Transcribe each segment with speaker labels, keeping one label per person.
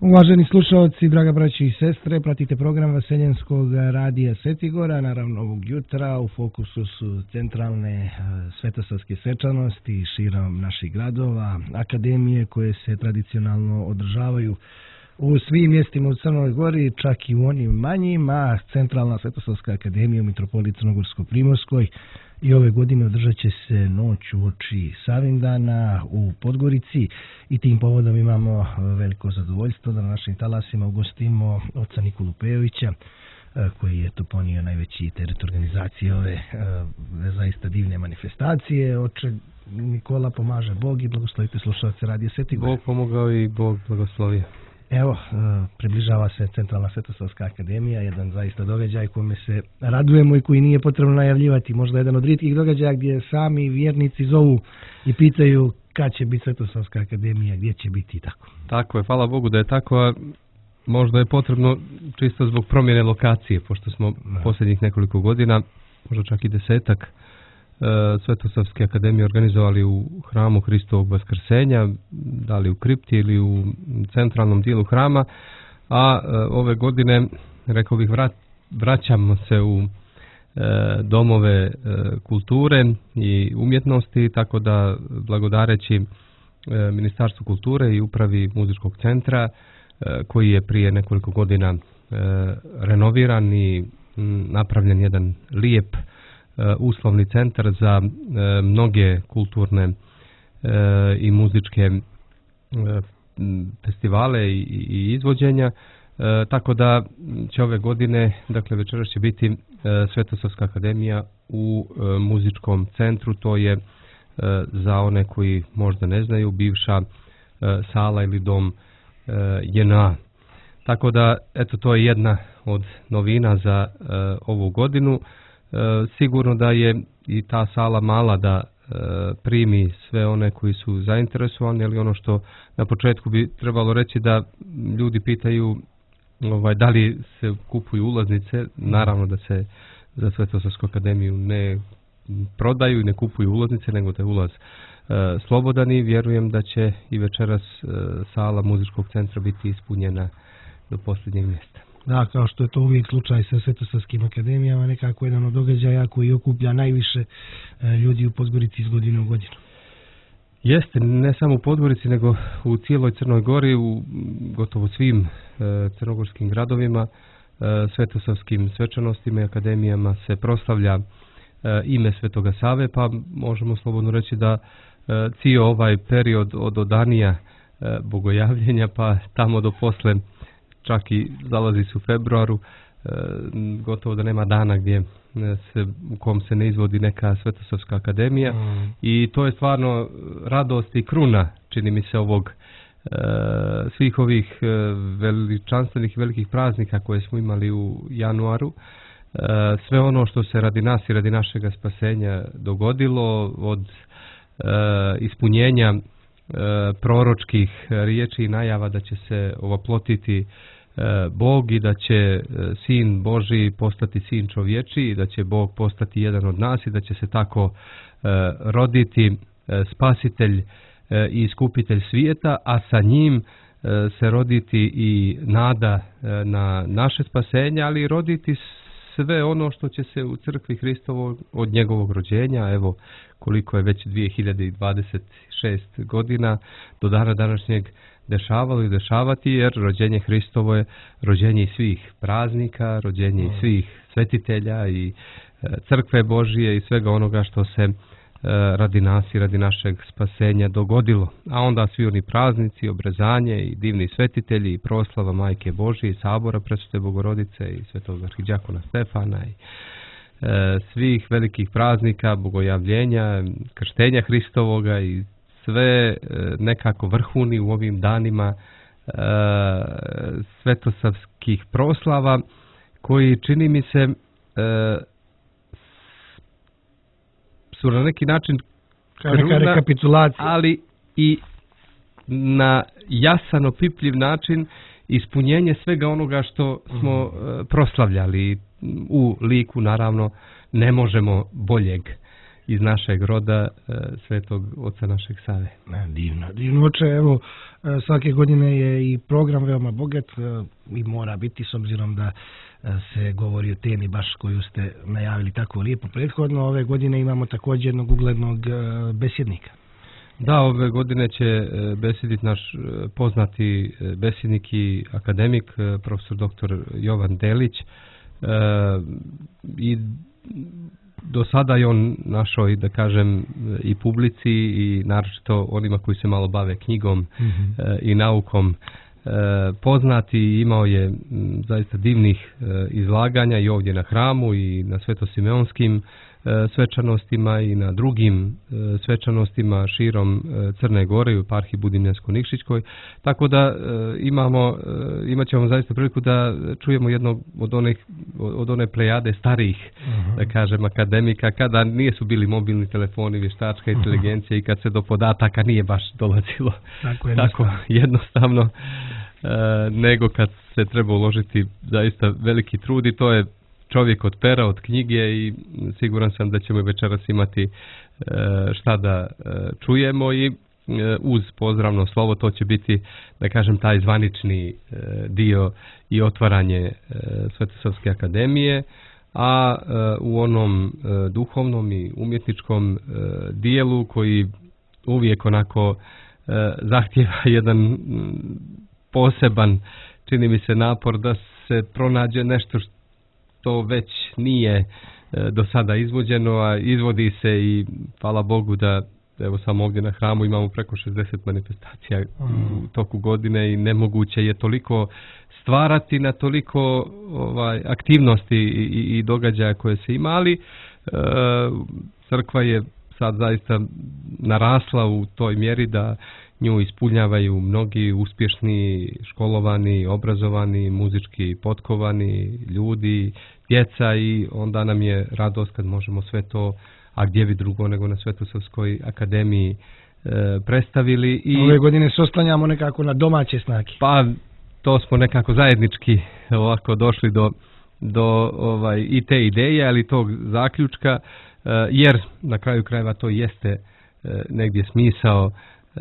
Speaker 1: Uvaženi slušalci, draga braći i sestre, pratite program Vaseljenskog radija Svetigora. Naravno, ovog jutra u fokusu su centralne svetosavske svečanosti širom naših gradova, akademije koje se tradicionalno održavaju u svim mjestima u Crnoj Gori, čak i u onim manjima. Centralna svetosavska akademija u Mitropoliji Crnogorsko-Primorskoj i ove godine održat će se noć uoči Savindana u Podgorici i tim povodom imamo veliko zadovoljstvo da na našim talasima ugostimo oca Nikolu Pejovića, koji je to ponio najveći teret organizacije ove zaista divne manifestacije. Oče Nikola, pomaže Bog i blagoslovite slušalce radija Svetigora.
Speaker 2: Bog pomogao i Bog blagoslovio.
Speaker 1: Evo, približava se Centralna svetosavska akademija, jedan zaista događaj kome se radujemo i koji nije potrebno najavljivati. Možda jedan od rijetkih događaja gdje sami vjernici zovu i pitaju kad će biti Svetosavska akademija, gdje će biti i tako.
Speaker 2: Tako je, hvala Bogu da je tako, a možda je potrebno čisto zbog promjene lokacije, pošto smo posljednjih nekoliko godina, možda čak i 10 Svetosavske akademije organizovali u hramu Hristovog Vaskrsenja, da li u kripti ili u centralnom dijelu hrama, a ove godine, rekao bih, vraćamo se u domove kulture i umjetnosti, tako da blagodareći Ministarstvu kulture i upravi muzičkog centra, koji je prije nekoliko godina renoviran i napravljen jedan lijep uslovni centar za mnoge kulturne i muzičke festivale i izvođenja, tako da će ove godine, dakle večeras će biti Svetosavska akademija u muzičkom centru. To je za one koji možda ne znaju bivša sala ili dom JNA. Tako da, eto, to je jedna od novina za ovu godinu. Sigurno da je i ta sala mala da primi sve one koji su zainteresovani, ali ono što na početku bi trebalo reći da ljudi pitaju da li se kupuju ulaznice. Naravno da se za Svetosavsku akademiju ne prodaju i ne kupuju ulaznice, nego da je ulaz slobodan i vjerujem da će i večeras sala muzičkog centra biti ispunjena do posljednjeg mjesta.
Speaker 1: Da, kao što je to uvijek slučaj sa Svetosavskim akademijama, nekako jedan od događaja koji okuplja najviše ljudi u Podgorici iz godine u godinu.
Speaker 2: Jeste, ne samo u Podgorici, nego u cijeloj Crnoj Gori, u gotovo svim crnogorskim gradovima, svetosavskim svečanostima i akademijama se proslavlja ime Svetoga Save, pa možemo slobodno reći da cijel ovaj period od odanija bogojavljenja pa tamo do posle, čak i zalazi se u februaru, gotovo da nema dana u kom se ne izvodi neka Svetosavska akademija i to je stvarno radost i kruna, čini mi se, ovog svih ovih veličanstvenih velikih praznika koje smo imali u januaru. Sve ono što se radi nas i radi našega spasenja dogodilo, od ispunjenja proročkih riječi i najava da će se ovoplotiti Bog i da će Sin Božji postati Sin čovječiji i da će Bog postati jedan od nas i da će se tako roditi Spasitelj i Iskupitelj svijeta, a sa njim se roditi i nada na naše spasenje, ali i roditi sve ono što će se u crkvi Hristovoj od njegovog rođenja, evo koliko je već 2026 godina do dana današnjeg dešavalo i dešavati, jer rođenje Hristovo je rođenje svih praznika, rođenje svih svetitelja i crkve Božije i svega onoga što se radi nas i radi našeg spasenja dogodilo. A onda svi oni praznici, obrezanje i divni svetitelji i proslava Majke Božije i sabora Presvete Bogorodice i svetog arhidjakona Stefana i svih velikih praznika, bogojavljenja, krštenja Hristovoga i sve nekako vrhuni u ovim danima svetosavskih proslava koji, čini mi se, su na neki način
Speaker 1: neka rekapitulacija,
Speaker 2: ali i na jasan, opipljiv način ispunjenje svega onoga što smo proslavljali. U liku, naravno, ne možemo boljeg iz našeg roda, svetog oca našeg Save.
Speaker 1: Divno oče, evo svake godine je i program veoma bogat i mora biti s obzirom da se govori o temi baš koju ste najavili tako lijepo prethodno. Ove godine imamo također jednog uglednog besjednika.
Speaker 2: Da, ove godine će besjediti naš poznati besjednik i akademik, profesor dr. Jovan Delić. I do sada je on našao, da kažem, i publici i naročito onima koji se malo bave knjigom i naukom poznati. Imao je zaista divnih izlaganja i ovdje na hramu i na svetosimeonskim svečanostima i na drugim svečanostima širom Crne Gore i u eparhiji Budimljansko-Nikšićkoj. Tako da imat ćemo zaista priliku da čujemo jednog od one plejade starijih, da kažem, akademika, kada nisu bili mobilni telefoni, vještačka inteligencija i kad se do podataka nije baš dolazilo tako jednostavno, nego kad se treba uložiti zaista veliki trud i to je čovjek od pera, od knjige i siguran sam da ćemo večeras imati šta da čujemo i uz pozdravno slovo to će biti, da kažem, taj zvanični dio i otvaranje Svetosavske akademije, a u onom duhovnom i umjetničkom dijelu koji uvijek onako zahtjeva jedan poseban, čini mi se, napor da se pronađe nešto što već nije do sada izvođeno, a izvodi se i hvala Bogu da evo samo ovdje na hramu imamo preko 60 manifestacija u toku godine i nemoguće je toliko stvarati na toliko aktivnosti i događaja koje se ima, ali crkva je sad zaista narasla u toj mjeri da nju ispunjavaju mnogi uspješni, školovani, obrazovani, muzički potkovani ljudi, djeca i onda nam je radost kad možemo sve to, a gdje bi drugo nego na Svetosavskoj akademiji predstavili. I
Speaker 1: ove godine se oslanjamo nekako na domaće snage.
Speaker 2: Pa to smo nekako zajednički ovako došli do i te ideje, ali tog zaključka, jer na kraju krajeva to jeste negdje smisao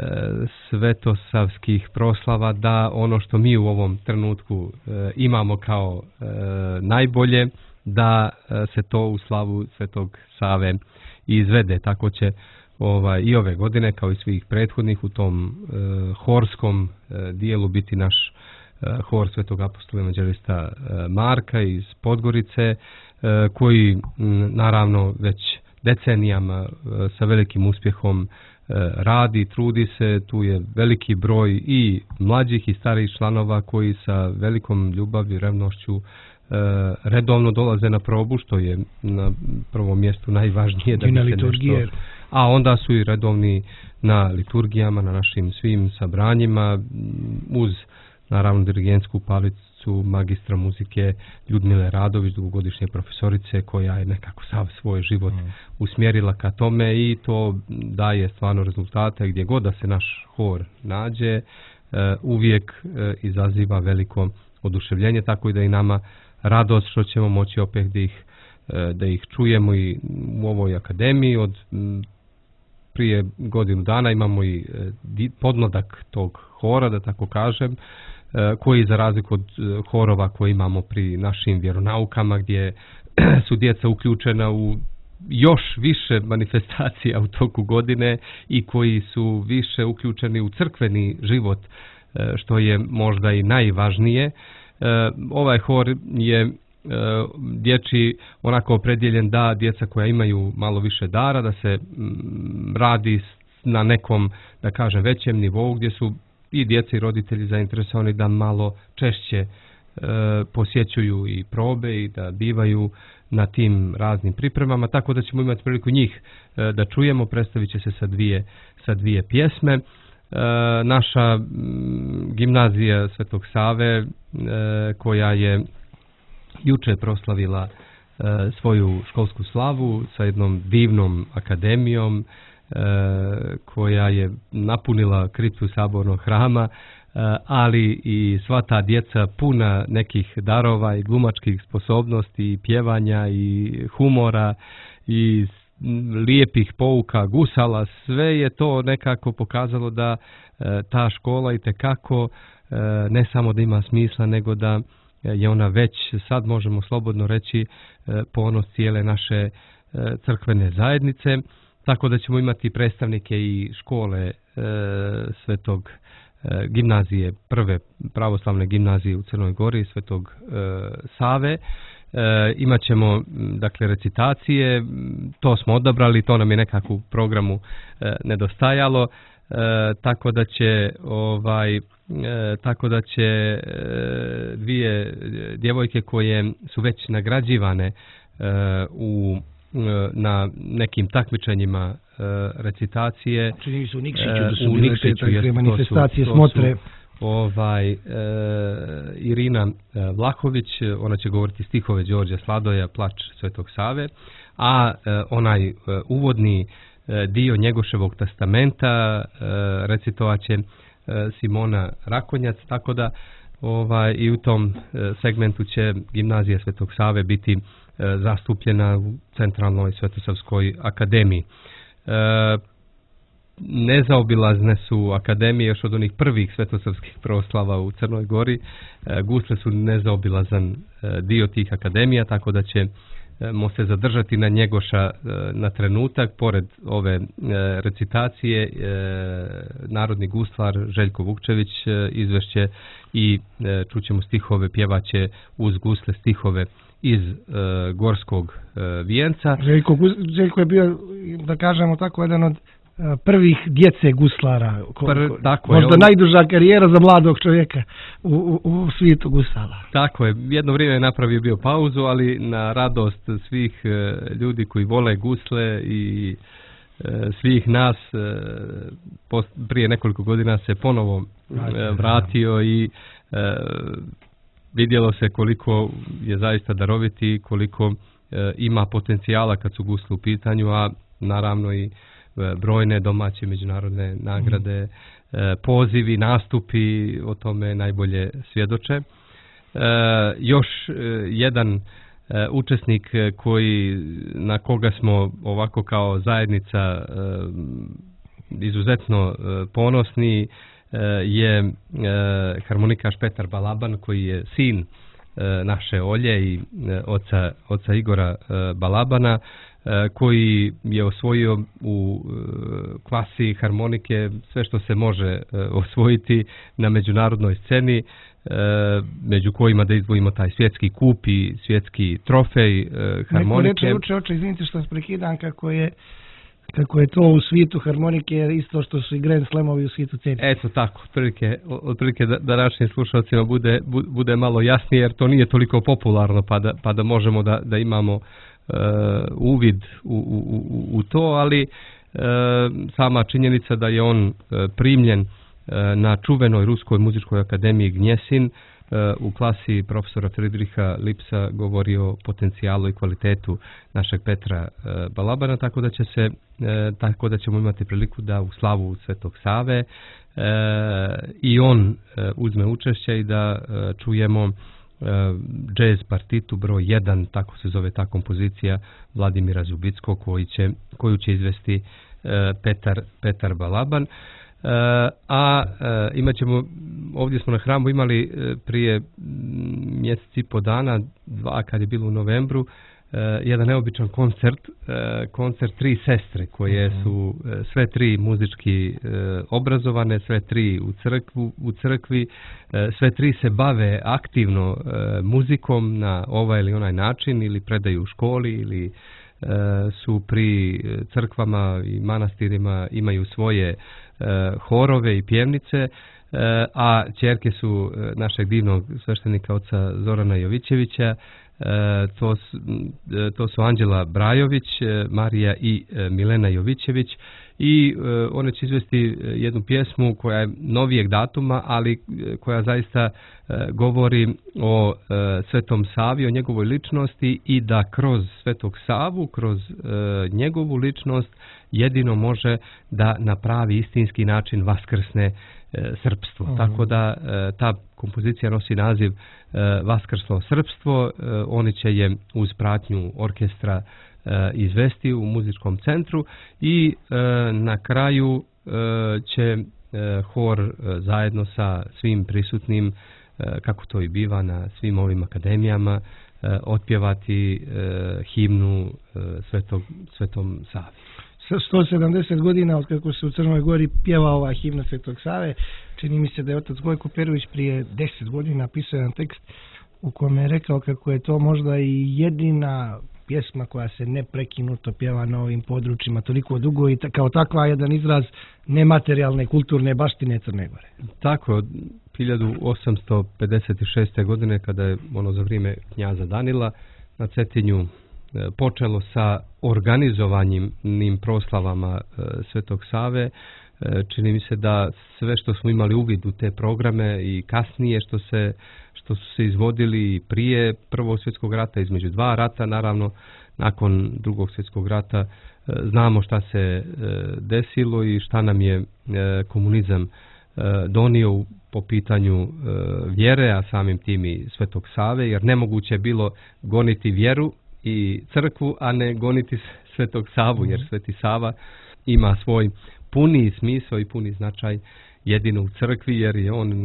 Speaker 2: svetosavskih proslava, da ono što mi u ovom trenutku imamo kao najbolje, da se to u slavu Svetog Save izvede. Tako će i ove godine, kao i svih prethodnih, u tom horskom dijelu biti naš hor Svetog apostola evanđelista Marka iz Podgorice, koji naravno već decenijama sa velikim uspjehom radi, trudi se. Tu je veliki broj i mlađih i starijih članova koji sa velikom ljubavi i revnošću redovno dolaze na probu, što je na prvom mjestu najvažnije, da bi se nešto, a onda su i redovni na liturgijama, na našim svim sabranjima, uz naravno dirigentsku palicu magistra muzike Ljudmile Radović, dugogodišnje profesorice, koja je nekako sav svoj život usmjerila ka tome i to daje stvarno rezultate. Gdje god da se naš hor nađe, uvijek izaziva veliko oduševljenje, tako i da i nama radost što ćemo moći opet da ih čujemo i u ovoj akademiji. Od prije godinu dana imamo i podmladak tog hora, da tako kažem, koji za razliku od horova koje imamo pri našim vjeronaukama, gdje su djeca uključena u još više manifestacija u toku godine i koji su više uključeni u crkveni život, što je možda i najvažnije. Ovaj hor je dječji onako opredjeljen da djeca koja imaju malo više dara, da se radi na nekom, da kažem, većem nivou, gdje su i djeca i roditelji zainteresovani da malo češće posjećuju i probe i da bivaju na tim raznim pripremama, tako da ćemo imati priliku njih da čujemo. Predstavit će se sa dvije pjesme. Naša gimnazija Svetog Save, koja je juče proslavila svoju školsku slavu sa jednom divnom akademijom, koja je napunila kriptu sabornog hrama, ali i sva ta djeca puna nekih darova i glumačkih sposobnosti i pjevanja i humora i lijepih pouka gusala, sve je to nekako pokazalo da ta škola itekako ne samo da ima smisla, nego da je ona već, sad možemo slobodno reći, ponos cijele naše crkvene zajednice, tako da ćemo imati predstavnike i škole Svetog gimnazije, prve pravoslavne gimnazije u Crnoj Gori, Svetog Save. Imat ćemo, dakle, recitacije, to smo odabrali, to nam je nekako u programu nedostajalo, tako da će dvije djevojke koje su već nagrađivane na nekim takmičenjima recitacije.
Speaker 1: Čini se u Nikšiću da su bile te manifestacije smotre.
Speaker 2: Irina Vlahović, ona će govoriti stihove Đorđa Sladoja, Plač Svetog Save, a onaj uvodni dio Njegoševog testamenta recitovat će Simona Rakonjac, tako da i u tom segmentu će gimnazija Svetog Save biti zastupljena u Centralnoj Svetosavskoj akademiji. Nezaobilazne su akademije još od onih prvih svetosavskih proslava u Crnoj Gori. Gusle su nezaobilazan dio tih akademija, tako da ćemo se zadržati na Njegoša na trenutak. Pored ove recitacije, narodni guslar Željko Vukčević izvešće i čućemo stihove, pjevaće uz gusle stihove iz Gorskog vijenca.
Speaker 1: Željko je bio, da kažemo tako, jedan od prvih djece guslara, možda najduža karijera za mladog čovjeka u svijetu gusala.
Speaker 2: Tako je, jedno vrijeme je napravio bio pauzu, ali na radost svih ljudi koji vole gusle i svih nas, prije nekoliko godina se ponovo vratio i vidjelo se koliko je zaista daroviti, koliko ima potencijala kad su gusle u pitanju, a naravno i brojne domaće međunarodne nagrade, pozivi, nastupi o tome najbolje svjedoče. Još jedan učesnik na koga smo ovako kao zajednica izuzetno ponosni je harmonikaš Petar Balaban, koji je sin naše Olje i oca Igora Balabana, koji je osvojio u klasi harmonike sve što se može osvojiti na međunarodnoj sceni, među kojima da izdvojimo taj svjetski kup i svjetski trofej harmonike.
Speaker 1: Neko reče, oče, izvinite što vas prekidam, kako je to u svijetu harmonike isto što su i Grand Slamovi u svijetu ceni.
Speaker 2: Eto tako, otprilike da našim slušalcima bude malo jasnije, jer to nije toliko popularno pa da možemo da imamo uvid u to, ali sama činjenica da je on primljen na čuvenoj Ruskoj muzičkoj akademiji Gnjesin u klasi profesora Friedricha Lipsa govori o potencijalu i kvalitetu našeg Petra Balabana, tako da ćemo imati priliku da u slavu Svetog Save i on uzme učešće i da čujemo jazz partitu broj 1, tako se zove ta kompozicija Vladimira Zubickog, koju će izvesti Petar Balaban. Imat ćemo, ovdje smo na hramu imali prije mjesec i po dana, 2 kad je bilo u novembru, jedan neobičan koncert 3 sestre koje su sve 3 muzički obrazovane, sve 3 u crkvi, sve 3 se bave aktivno muzikom na ovaj ili onaj način, ili predaju u školi, ili su pri crkvama i manastirima, imaju svoje horove i pjevnice, a ćerke su našeg divnog sveštenika oca Zorana Jovićevića. To su Anđela Brajović, Marija i Milena Jovićević, i one će izvesti jednu pjesmu koja je novijeg datuma, ali koja zaista govori o Svetom Savi, o njegovoj ličnosti, i da kroz Svetog Savu, kroz njegovu ličnost jedino može da na pravi istinski način vaskrsne srpstvo. Tako da ta kompozicija nosi naziv Vaskrslo srpstvo. Oni će je uz pratnju orkestra izvesti u muzičkom centru i na kraju će hor zajedno sa svim prisutnim, kako to i biva na svim ovim akademijama, otpjevati himnu Svetom Savi.
Speaker 1: 170 godina od kako se u Crnoj Gori pjeva ova himna Svetog Save. Čini mi se da je otac Gojko Perović prije 10 godina napisao jedan tekst u kome je rekao kako je to možda i jedina pjesma koja se neprekinuto pjeva na ovim područjima toliko dugo i kao takva jedan izraz nematerijalne kulturne baštine Crne Gore.
Speaker 2: Tako, 1856. godine kada je za vrijeme knjaza Danila na Cetinju počelo sa organizovanjem proslavama Svetog Save. Čini mi se da sve što smo imali uvid u te programe i kasnije što su se izvodili prije Prvog svjetskog rata, između dva rata, naravno nakon Drugog svjetskog rata, znamo šta se desilo i šta nam je komunizam donio po pitanju vjere, a samim tim i Svetog Save, jer nemoguće je bilo goniti vjeru i crkvu, a ne goniti Svetog Savu, jer Sveti Sava ima svoj puni smisao i puni značaj jedino u crkvi, jer je on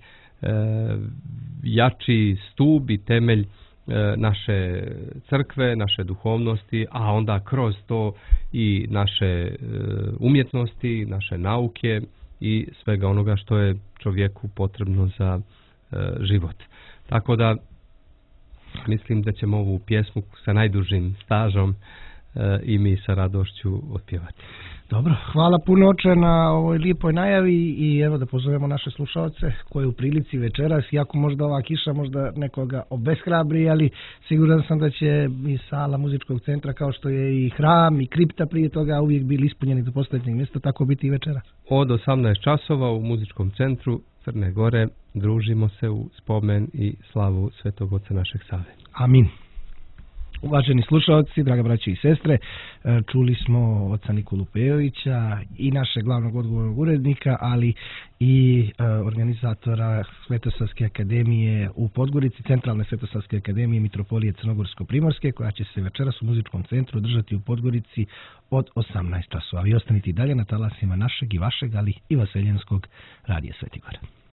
Speaker 2: najjači stup i temelj naše crkve, naše duhovnosti, a onda kroz to i naše umjetnosti, naše nauke i svega onoga što je čovjeku potrebno za život. Tako da mislim da ćemo ovu pjesmu sa najdužim stažom i mi sa radošću otpjevati.
Speaker 1: Dobro, hvala puno oče na ovoj lijepoj najavi i evo da pozovemo naše slušalce koji u prilici večeras, iako možda ova kiša možda nekoga obeshrabri, ali siguran sam da će i sala muzičkog centra, kao što je i hram i kripta prije toga, uvijek bili ispunjeni do posljednjeg mjesta, tako biti i večeras.
Speaker 2: Od 18 časova u muzičkom centru Crne Gore družimo se u spomen i slavu Svetog Oca našeg Save.
Speaker 1: Amin. Uvaženi slušalci, draga braće i sestre, čuli smo oca Nikolu Pejovića i našeg glavnog odgovornog urednika, ali i organizatora Svetosavske akademije u Podgorici, Centralne Svetosavske akademije Mitropolije Crnogorsko-Primorske, koja će se večeras u muzičkom centru održati u Podgorici od 18 časova. Vi ostanite i dalje na talasima našeg i vašeg, ali i vaseljenskog radija Sveti Gora.